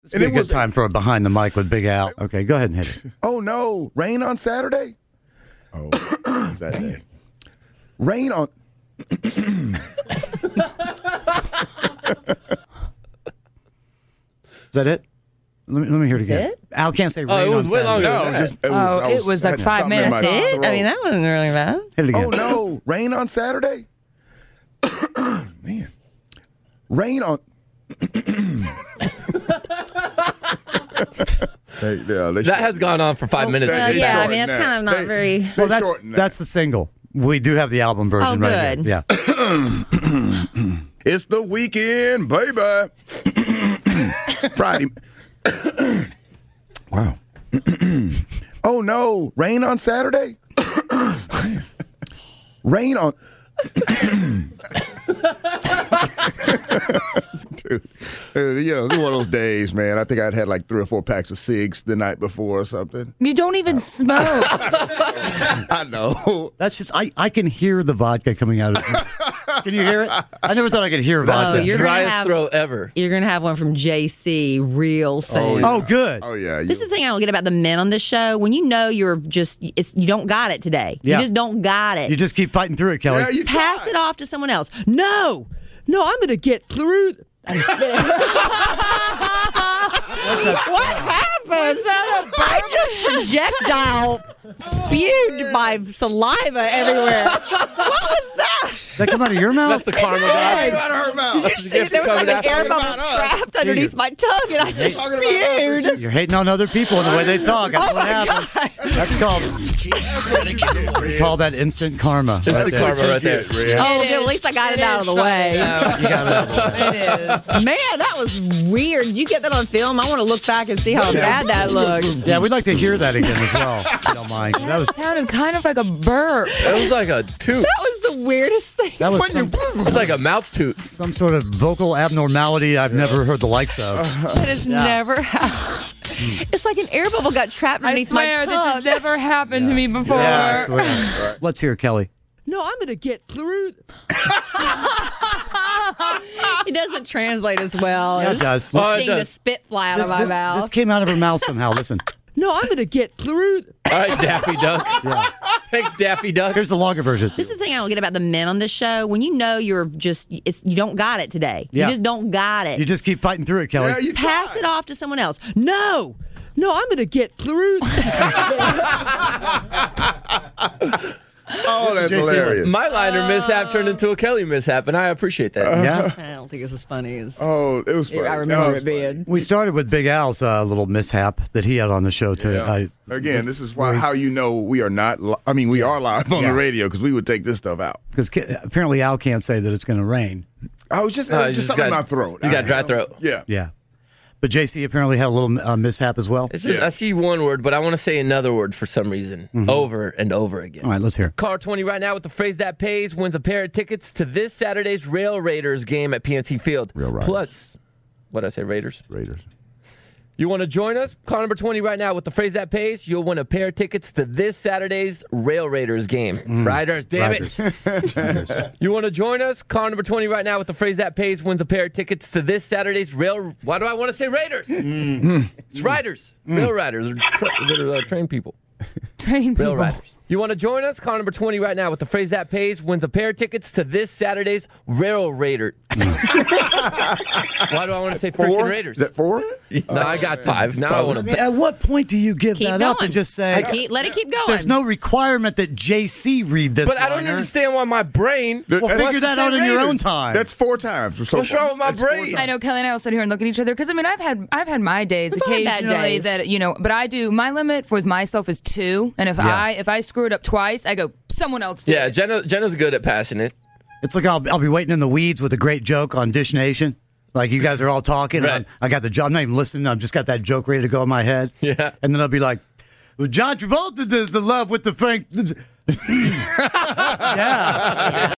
It's a good time for a Behind the Mic with Big Al. Okay, go ahead and hit it. Oh, no. Rain on Saturday? Oh, that day. Rain on... Is that it? Let me hear it again. It? Al can't say rain it was on way Saturday. longer. It was like 5 minutes. That's It? I mean, that wasn't really bad. Hit it again. Oh, no. Rain on Saturday? Man. Rain on... That has gone on for 5 minutes. Yeah, I mean, that's kind of not very... Well, that's the single. We do have the album version right good. here. Yeah. It's the weekend, baby. Friday. Wow. Oh, no. Rain on Saturday? Rain on... Dude, it's one of those days, man. I think I'd had like 3 or 4 packs of cigs the night before or something. You don't even smoke. I know. That's just, I can hear the vodka coming out of it. Can you hear it? I never thought I could hear vodka. you're Driest throat ever. You're going to have one from JC real soon. Oh, good. Oh, yeah. This is the thing I don't get about the men on this show. When you know you don't got it today. Yeah. You just don't got it. You just keep fighting through it, Kelly. Yeah, you Pass it off to someone else. No, I'm going to get through. What happened? I just projectile spewed my saliva everywhere. What was that? Did that come out of your mouth? That's the karma god. Came out of her mouth. That's the gift There was coming like an after air bubble trapped underneath my tongue, and I just spewed. You're hating on other people and the way they talk. That's what happens. That's called. We call that instant karma. That's the karma right there. Oh, good. At least I got it out of the way. You got it out of the way. It is. Man, that was weird. Did you get that on film? I want to look back and see how bad that looked. Yeah, we'd like to hear that again as well, if you don't mind. That was Sounded kind of like a burp. That was like a toot. That was the weirdest thing. that was It's like a mouth toot. some sort of vocal abnormality I've never heard the likes of. That has never happened. It's like an air bubble got trapped I underneath my swear, tongue. this has never happened to me before. Yeah, I swear. Let's hear Kelly. No, I'm going to get through. It doesn't translate as well. Yeah, it does. Seeing does. the spit fly out of my mouth. This came out of her mouth somehow. Listen. No, I'm going to get through. All right, Daffy Duck. Yeah. Thanks, Daffy Duck. Here's the longer version. This is the thing I don't get about the men on this show. When you know you don't got it today. Yeah. You just don't got it. You just keep fighting through it, Kelly. Yeah, you Pass it off to someone else. No, I'm going to get through. Oh, that's hilarious. My liner mishap turned into a Kelly mishap, and I appreciate that. Yeah. I don't think it's as funny as Oh, it was funny. I remember That it was being. We started with Big Al's little mishap that he had on the show today. funny. Again, this is how you know we are not. We are live on the radio because we would take this stuff out. Because apparently Al can't say that it's going to rain. I was just you something in my throat. You got dry throat. Yeah. Yeah. But JC apparently had a little mishap as well. It's just, I see one word, but I want to say another word for some reason, over and over again. All right, let's hear. Caller 20 right now with the phrase that pays wins a pair of tickets to this Saturday's Rail Raiders game at PNC Field. Rail Riders. Plus, what did I say, Raiders? Raiders. You want to join us? Call number 20 right now with the phrase that pays. You'll win a pair of tickets to this Saturday's Rail Raiders game. Riders, damn it. You want to join us? Call number 20 right now with the phrase that pays wins a pair of tickets to this Saturday's Rail... Why do I want to say Raiders? It's Riders. Rail Riders. They're train people. Train Rail people. Riders. You want to join us? Call number 20 right now with the phrase that pays wins a pair of tickets to this Saturday's Rail Raider. Why do I want to say freaking Raiders? Is that 4? No, I got 5. Now I want to bet. At what point do you give Keep that going. up and just say, Let it keep going. there's no requirement that JC read this But I don't liner. understand why my brain... Well, That's- figure that out in your own time. That's 4 times. So What's wrong with my That's 4 brain? times. I know Kelly and I will sit here and look at each other because I've had my days We've all had bad occasionally days. that but I do my limit for myself is 2, and if I screw it up twice, I go someone else do Yeah, it. Jenna's good at passing it. It's like I'll be waiting in the weeds with a great joke on Dish Nation. Like you guys are all talking. Right. And I got the joke. I'm not even listening. I've just got that joke ready to go in my head. Yeah. And then I'll be like, well, John Travolta does the love with the Frank. Yeah.